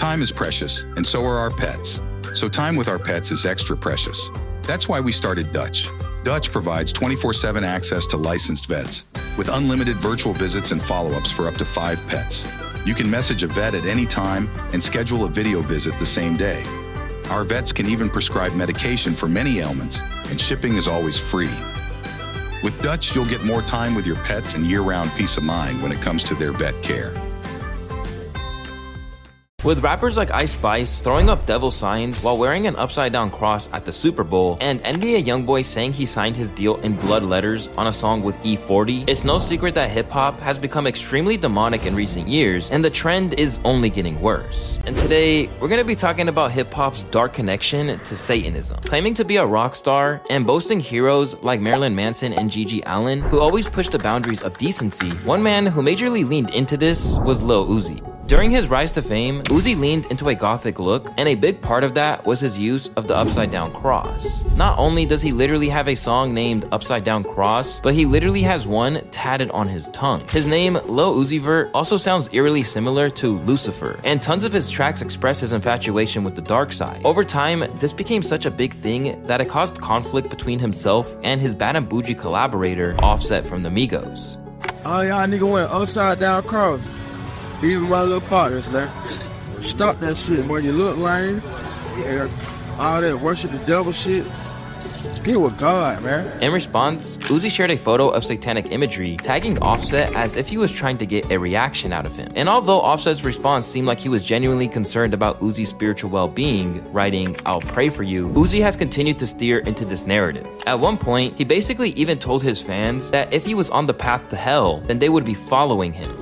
Time is precious, and so are our pets. So time with our pets is extra precious. That's why we started Dutch. Dutch provides 24/7 access to licensed vets, with unlimited virtual visits and follow-ups for up to 5 pets. You can message a vet at any time and schedule a video visit the same day. Our vets can even prescribe medication for many ailments, and shipping is always free. With Dutch, you'll get more time with your pets and year-round peace of mind when it comes to their vet care. With rappers like Ice Spice throwing up devil signs while wearing an upside-down cross at the Super Bowl, and NBA Youngboy saying he signed his deal in blood letters on a song with E40, it's no secret that hip-hop has become extremely demonic in recent years, and the trend is only getting worse. And today, we're going to be talking about hip-hop's dark connection to Satanism. Claiming to be a rock star and boasting heroes like Marilyn Manson and Gigi Allen, who always pushed the boundaries of decency, one man who majorly leaned into this was Lil Uzi. During his rise to fame, Uzi leaned into a gothic look, and a big part of that was his use of the upside down cross. Not only does he literally have a song named Upside Down Cross, but he literally has one tatted on his tongue. His name, Lil Uzi Vert, also sounds eerily similar to Lucifer, and tons of his tracks express his infatuation with the dark side. Over time, this became such a big thing that it caused conflict between himself and his Bad and Bougie collaborator, Offset from the Migos. Oh, y'all nigga went upside down cross. Even my little partners, man. Stop that shit, boy. You look lame. All that worship the devil shit. Get with God, man. In response, Uzi shared a photo of satanic imagery, tagging Offset as if he was trying to get a reaction out of him. And although Offset's response seemed like he was genuinely concerned about Uzi's spiritual well-being, writing, "I'll pray for you," Uzi has continued to steer into this narrative. At one point, he basically even told his fans that if he was on the path to hell, then they would be following him.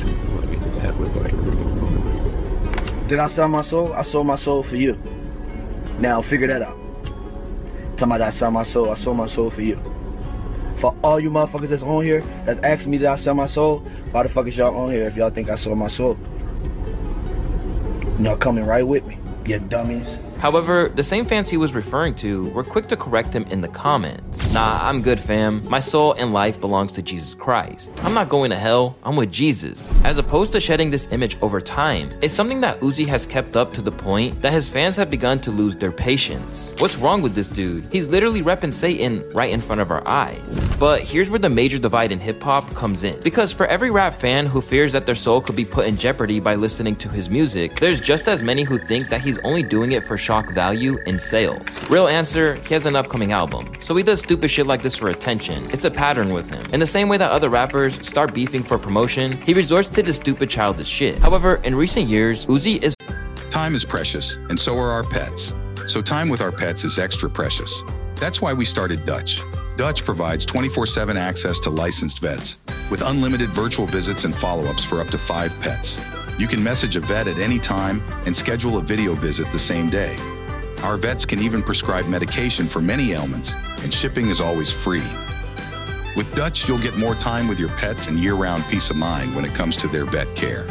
Did I sell my soul? I sold my soul for you. Now figure that out. Talking about I sold my soul for you. For all you motherfuckers that's on here, that's asking me did I sell my soul, why the fuck is y'all on here if y'all think I sold my soul? Y'all coming right with me, you dummies. However, the same fans he was referring to were quick to correct him in the comments. Nah, I'm good, fam. My soul and life belongs to Jesus Christ. I'm not going to hell, I'm with Jesus. As opposed to shedding this image over time, it's something that Uzi has kept up to the point that his fans have begun to lose their patience. What's wrong with this dude? He's literally repping Satan right in front of our eyes. But here's where the major divide in hip-hop comes in. Because for every rap fan who fears that their soul could be put in jeopardy by listening to his music, there's just as many who think that he's only doing it for shock value in sales. Real answer, he has an upcoming album. So he does stupid shit like this for attention. It's a pattern with him. In the same way that other rappers start beefing for promotion, he resorts to this stupid childish shit. However, in recent years, Uzi is... Time is precious, and so are our pets. So time with our pets is extra precious. That's why we started Dutch. Dutch provides 24/7 access to licensed vets, with unlimited virtual visits and follow-ups for up to 5 pets. You can message a vet at any time and schedule a video visit the same day. Our vets can even prescribe medication for many ailments, and shipping is always free. With Dutch, you'll get more time with your pets and year-round peace of mind when it comes to their vet care.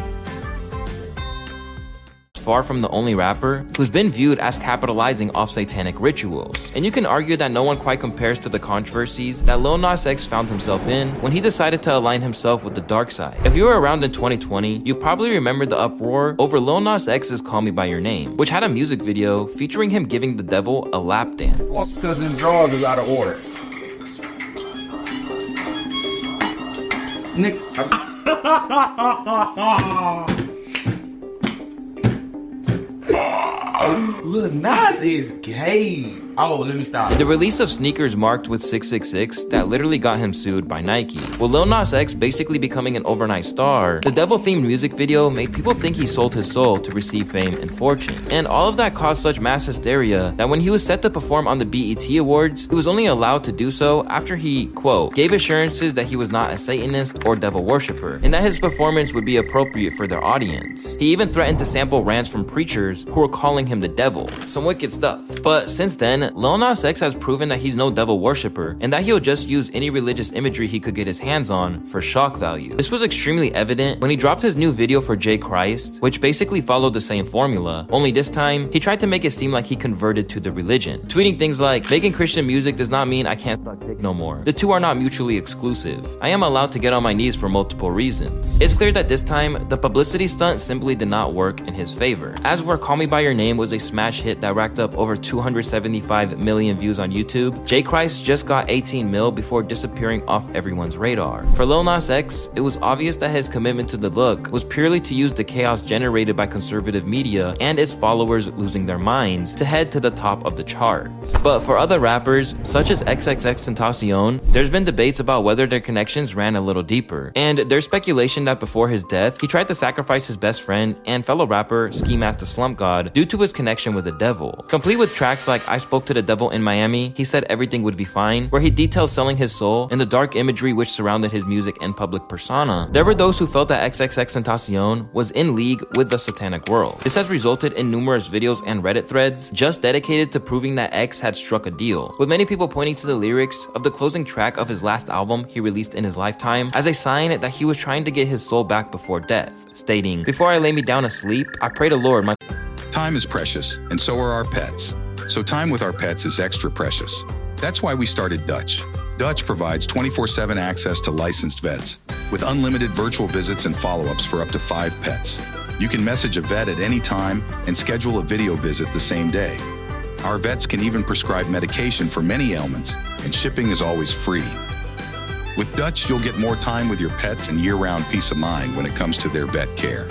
Far from the only rapper who's been viewed as capitalizing off satanic rituals. And you can argue that no one quite compares to the controversies that Lil Nas X found himself in when he decided to align himself with the dark side. If you were around in 2020, you probably remember the uproar over Lil Nas X's Call Me By Your Name, which had a music video featuring him giving the devil a lap dance. Because in drawers is out of order. Nick. Lil Nas is gay. Oh, let me stop. The release of sneakers marked with 666 that literally got him sued by Nike. With Lil Nas X basically becoming an overnight star, the devil-themed music video made people think he sold his soul to receive fame and fortune. And all of that caused such mass hysteria that when he was set to perform on the BET Awards, he was only allowed to do so after he, quote, gave assurances that he was not a Satanist or devil worshiper, and that his performance would be appropriate for their audience. He even threatened to sample rants from preachers who were calling him the devil. Some wicked stuff. But since then, end, Lil Nas X has proven that he's no devil worshipper and that he'll just use any religious imagery he could get his hands on for shock value. This was extremely evident when he dropped his new video for J Christ, which basically followed the same formula, only this time he tried to make it seem like he converted to the religion, tweeting things like, "Making Christian music does not mean I can't suck dick no more. The two are not mutually exclusive. I am allowed to get on my knees for multiple reasons." It's clear that this time, the publicity stunt simply did not work in his favor. As where Call Me By Your Name was a smash hit that racked up over 275 million views on YouTube, J Christ just got 18 mil before disappearing off everyone's radar. For Lil Nas X, it was obvious that his commitment to the look was purely to use the chaos generated by conservative media and its followers losing their minds to head to the top of the charts. But for other rappers, such as XXXTentacion, there's been debates about whether their connections ran a little deeper, and there's speculation that before his death, he tried to sacrifice his best friend and fellow rapper Ski Mask the Slump God due to his connection with the devil. Complete with tracks like I Spoke to the Devil in Miami, He Said Everything Would Be Fine, where he details selling his soul and the dark imagery which surrounded his music and public persona. There were those who felt that XXXTentacion was in league with the satanic world. This has resulted in numerous videos and Reddit threads just dedicated to proving that X had struck a deal, with many people pointing to the lyrics of the closing track of his last album he released in his lifetime as a sign that he was trying to get his soul back before death, stating, "Before I lay me down to sleep, I pray to Lord my..." Time is precious, and so are our pets. So time with our pets is extra precious. That's why we started Dutch. Dutch provides 24/7 access to licensed vets, with unlimited virtual visits and follow-ups for up to 5 pets. You can message a vet at any time and schedule a video visit the same day. Our vets can even prescribe medication for many ailments, and shipping is always free. With Dutch, you'll get more time with your pets and year-round peace of mind when it comes to their vet care.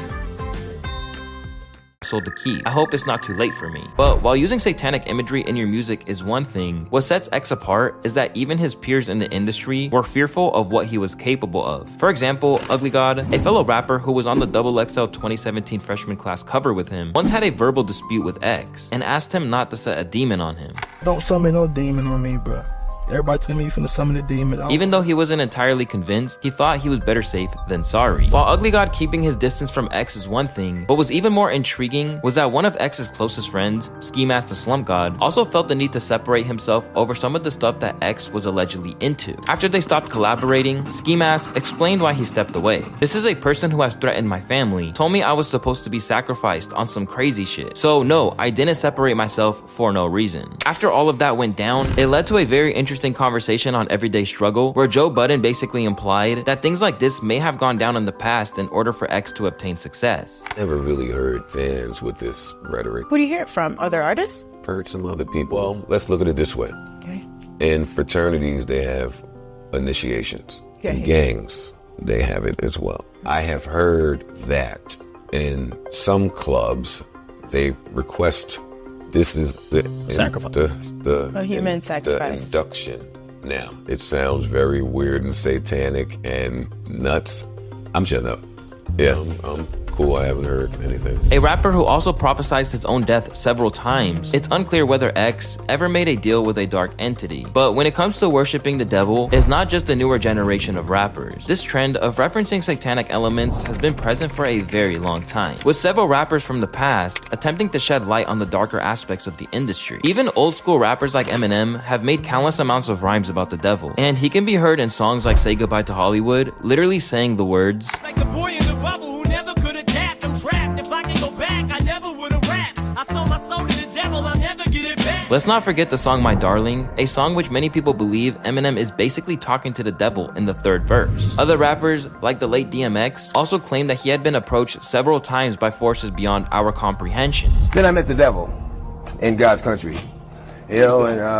Sold to keep. I hope it's not too late for me. But while using satanic imagery in your music is one thing, what sets X apart is that even his peers in the industry were fearful of what he was capable of. For example, Ugly God, a fellow rapper who was on the XXL 2017 freshman class cover with him, once had a verbal dispute with X and asked him not to set a demon on him. Don't summon no demon on me, bro. Everybody tell me you finna summon a demon. Even though he wasn't entirely convinced, he thought he was better safe than sorry. While Ugly God keeping his distance from X is one thing, what was even more intriguing was that one of X's closest friends, Ski Mask the Slump God, also felt the need to separate himself over some of the stuff that X was allegedly into. After they stopped collaborating, Ski Mask explained why he stepped away. "This is a person who has threatened my family, told me I was supposed to be sacrificed on some crazy shit. So no, I didn't separate myself for no reason." After all of that went down, it led to a very interesting conversation on Everyday Struggle, where Joe Budden basically implied that things like this may have gone down in the past in order for X to obtain success. Never really heard fans with this rhetoric. Who do you hear it from? Other artists? Heard some other people. Well, let's look at it this way. Okay. In fraternities, they have initiations. Okay. In gangs, they have it as well. I have heard that in some clubs, they request this is the sacrifice. The human sacrifice. The induction. Now, it sounds very weird and satanic and nuts. I'm shutting up. Yeah, I'm cool. I haven't heard anything. A rapper who also prophesized his own death several times. It's unclear whether X ever made a deal with a dark entity. But when it comes to worshiping the devil, it's not just a newer generation of rappers. This trend of referencing satanic elements has been present for a very long time, with several rappers from the past attempting to shed light on the darker aspects of the industry. Even old school rappers like Eminem have made countless amounts of rhymes about the devil, and he can be heard in songs like Say Goodbye to Hollywood, literally saying the words, "Like the boy in the bubble who never could adapt. I'm trapped. If I can go back, I never would have rapped. I sold my soul to the devil. I'll never get it back." Let's not forget the song My Darling, a song which many people believe Eminem is basically talking to the devil in the third verse. Other rappers, like the late DMX, also claim that he had been approached several times by forces beyond our comprehension. Then I met the devil in God's country. You know,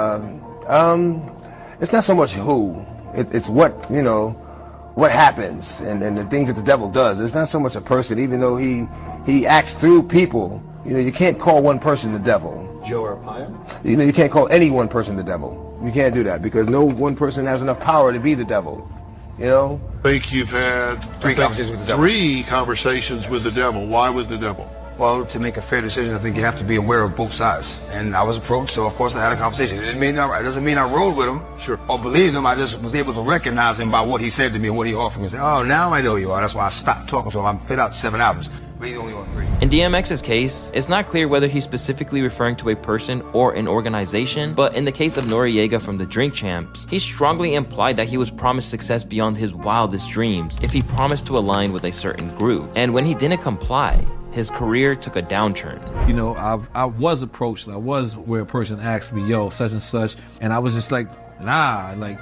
and it's not so much who, it's what, you know, what happens and the things that the devil does. It's not so much a person, even though he acts through people. You know, you can't call one person the devil. Joe Arpaio? You know, you can't call any one person the devil. You can't do that because no one person has enough power to be the devil. You know? I think you've had three conversations with the devil. 3 conversations with the devil. Why with the devil? Well, to make a fair decision, I think you have to be aware of both sides. And I was approached, so of course I had a conversation. It doesn't mean I rode with him or believed him. I just was able to recognize him by what he said to me and what he offered me. I said, oh, now I know you are. That's why I stopped talking to him. I put out 7 albums. but he's only on 3. In DMX's case, it's not clear whether he's specifically referring to a person or an organization, but in the case of Noriega from the Drink Champs, he strongly implied that he was promised success beyond his wildest dreams if he promised to align with a certain group. And when he didn't comply, his career took a downturn. You know, I was approached. I was where a person asked me, yo, such and such, and I was just like, nah, like,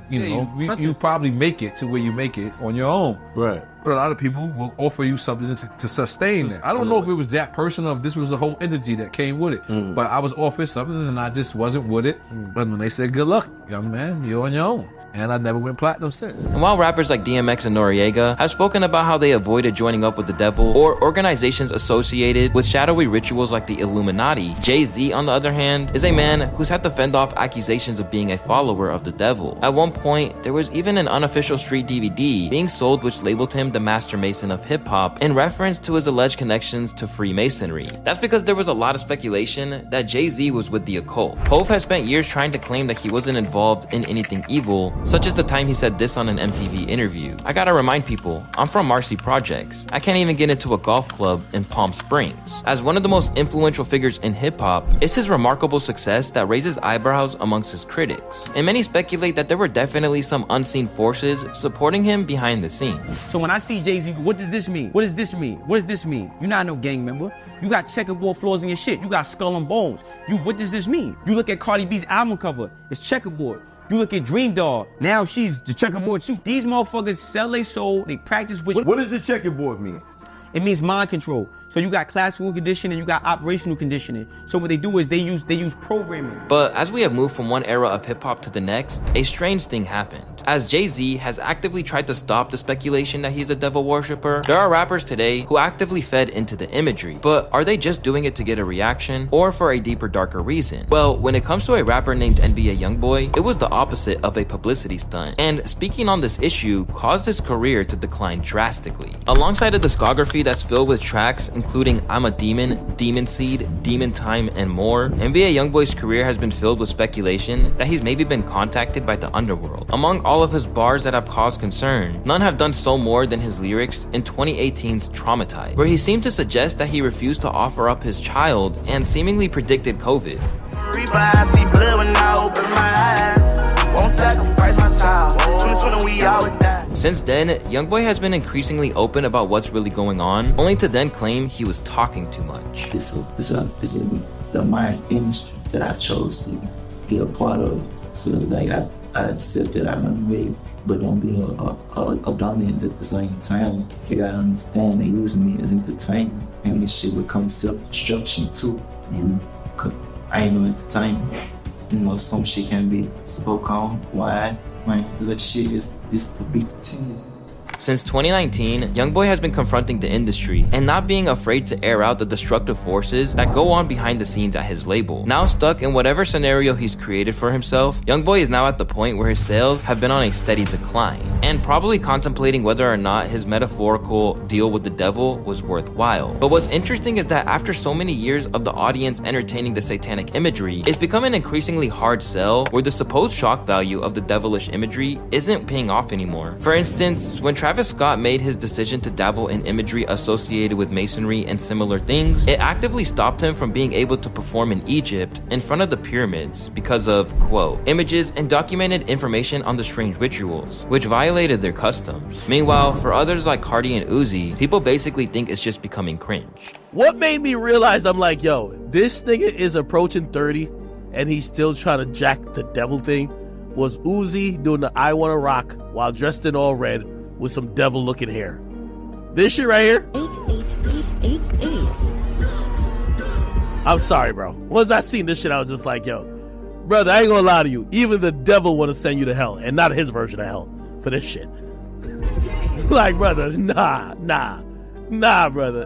you probably make it to where you make it on your own. Right. But a lot of people will offer you something to sustain that. I don't know if it was that person or if this was a whole entity that came with it. But I was offered something and I just wasn't with it. But when they said, good luck, young man, you're on your own. And I never went platinum since. And while rappers like DMX and Noriega have spoken about how they avoided joining up with the devil or organizations associated with shadowy rituals like the Illuminati, Jay-Z, on the other hand, is a man who's had to fend off accusations of being a follower of the devil. At one point, there was even an unofficial street DVD being sold which labeled him the Master Mason of hip-hop in reference to his alleged connections to Freemasonry. That's because there was a lot of speculation that Jay-Z was with the occult. Hov has spent years trying to claim that he wasn't involved in anything evil, such as the time he said this on an MTV interview. I gotta remind people, I'm from Marcy Projects. I can't even get into a golf club in Palm Springs. As one of the most influential figures in hip-hop, it's his remarkable success that raises eyebrows amongst his critics. And many speculate that there were definitely some unseen forces supporting him behind the scenes. So when I see Jay-Z, what does this mean? What does this mean? What does this mean? You're not no gang member. You got checkerboard floors in your shit. You got skull and bones. What does this mean? You look at Cardi B's album cover, it's checkerboard. You look at Dream Doll, now she's the checkerboard too. These motherfuckers sell their soul, they practice with. What does the checkerboard mean? It means mind control. So you got classical conditioning, you got operational conditioning. So what they do is they use programming. But as we have moved from one era of hip-hop to the next, a strange thing happened. As Jay-Z has actively tried to stop the speculation that he's a devil worshipper, there are rappers today who actively fed into the imagery. But are they just doing it to get a reaction, or for a deeper, darker reason? Well, when it comes to a rapper named NBA Youngboy, it was the opposite of a publicity stunt. And speaking on this issue caused his career to decline drastically. Alongside a discography that's filled with tracks including I'm a Demon, Demon Seed, Demon Time, and more, NBA Youngboy's career has been filled with speculation that he's maybe been contacted by the underworld. Among all of his bars that have caused concern, none have done so more than his lyrics in 2018's Traumatized, where he seemed to suggest that he refused to offer up his child and seemingly predicted COVID. Since then, Youngboy has been increasingly open about what's really going on, only to then claim he was talking too much. It's the mind industry that I chose to be a part of. So like I accept that I run away, but don't be a dominant at the same time. You gotta understand they using me as entertainment, and this shit would come self-destruction too. Cause I ain't no entertainment. You know, some shit can be spoke on wide. The shit is to be continued. Since 2019, Youngboy has been confronting the industry and not being afraid to air out the destructive forces that go on behind the scenes at his label. Now stuck in whatever scenario he's created for himself, Youngboy is now at the point where his sales have been on a steady decline and probably contemplating whether or not his metaphorical deal with the devil was worthwhile. But what's interesting is that after so many years of the audience entertaining the satanic imagery, it's become an increasingly hard sell where the supposed shock value of the devilish imagery isn't paying off anymore. For instance, when Travis Scott made his decision to dabble in imagery associated with masonry and similar things, it actively stopped him from being able to perform in Egypt in front of the pyramids because of, quote, images and documented information on the strange rituals, which violated their customs. Meanwhile, for others like Cardi and Uzi, people basically think it's just becoming cringe. What made me realize, I'm like, yo, this nigga is approaching 30 and he's still trying to jack the devil thing, was Uzi doing the I Wanna Rock while dressed in all red with some devil looking hair. This shit right here. 88888. I'm sorry, bro. Once I seen this shit, I was just like, yo, brother, I ain't gonna lie to you. Even the devil wanna send you to hell, and not his version of hell for this shit. Like, brother, nah, brother,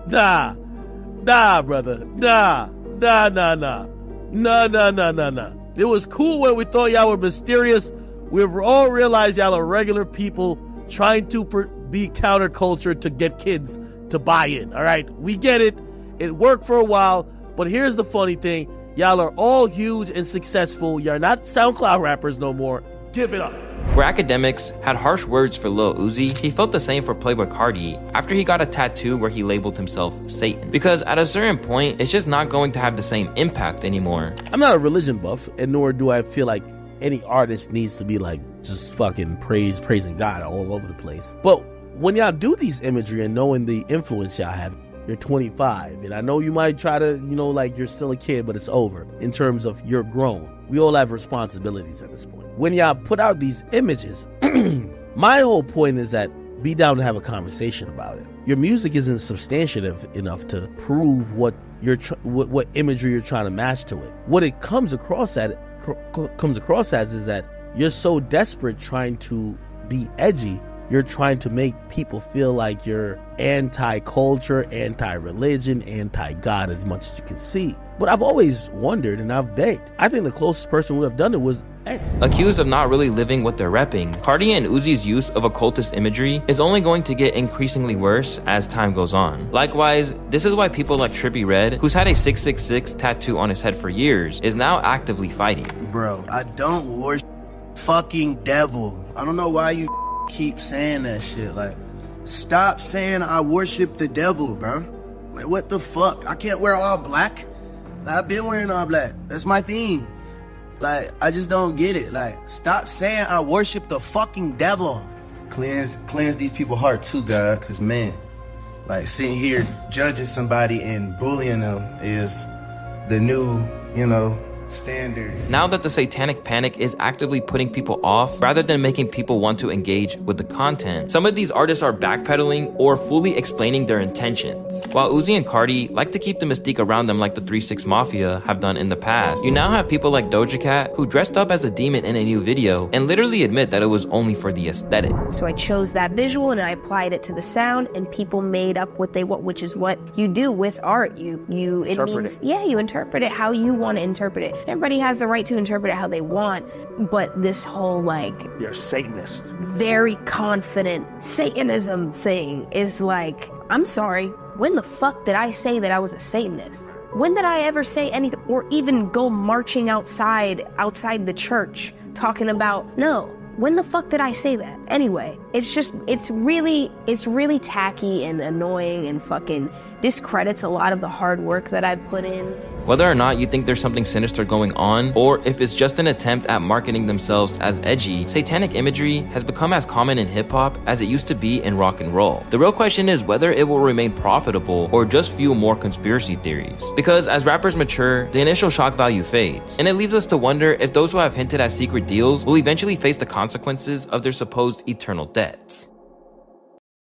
nah. It was cool when we thought y'all were mysterious. We've all realized y'all are regular people trying to be counterculture to get kids to buy in, all right? We get it. It worked for a while, but here's the funny thing. Y'all are all huge and successful. You're not SoundCloud rappers no more. Give it up. Where academics had harsh words for Lil Uzi, he felt the same for Playboi Carti after he got a tattoo where he labeled himself Satan. Because at a certain point, it's just not going to have the same impact anymore. I'm not a religion buff, and nor do I feel like any artist needs to be like just fucking praising God all over the place. But when y'all do these imagery and knowing the influence y'all have, you're 25, and I know you might try to, like you're still a kid, but it's over in terms of you're grown. We all have responsibilities at this point. When y'all put out these images, my whole point is that be down to have a conversation about it. Your music isn't substantive enough to prove what what imagery you're trying to match to it. What it comes across as is that you're so desperate trying to be edgy, you're trying to make people feel like you're anti-culture, anti-religion, anti-God as much as you can see. But I've always wondered, and I've begged, I think the closest person who would have done it was X. Accused of not really living what they're repping, Carti and Uzi's use of occultist imagery is only going to get increasingly worse as time goes on. Likewise, this is why people like Trippie Redd, who's had a 666 tattoo on his head for years, is now actively fighting. Bro, I don't worship fucking devil. I don't know why you keep saying that shit. Like, stop saying I worship the devil, bro. Like, what the fuck? I can't wear all black. I've been wearing all black. That's my thing. Like, I just don't get it. Like, stop saying I worship the fucking devil. Cleanse these people's heart too, God. Cause man, like sitting here judging somebody and bullying them is the new, standards. Now that the Satanic Panic is actively putting people off rather than making people want to engage with the content, some of these artists are backpedaling or fully explaining their intentions. While Uzi and Carti like to keep the mystique around them like the 3 6 Mafia have done in the past, you now have people like Doja Cat who dressed up as a demon in a new video and literally admit that it was only for the aesthetic. So I chose that visual and I applied it to the sound, and people made up what they want, which is what you do with art. You interpret it how you want to interpret it. Everybody has the right to interpret it how they want, but this whole you're a Satanist, very confident Satanism thing is like, I'm sorry, when the fuck did I say that I was a Satanist? When did I ever say anything, or even go marching outside the church talking about, no, when the fuck did I say that? Anyway, it's really tacky and annoying and fucking discredits a lot of the hard work that I've put in. Whether or not you think there's something sinister going on, or if it's just an attempt at marketing themselves as edgy, satanic imagery has become as common in hip-hop as it used to be in rock and roll. The real question is whether it will remain profitable or just fuel more conspiracy theories. Because as rappers mature, the initial shock value fades, and it leaves us to wonder if those who have hinted at secret deals will eventually face the consequences of their supposed eternal debts.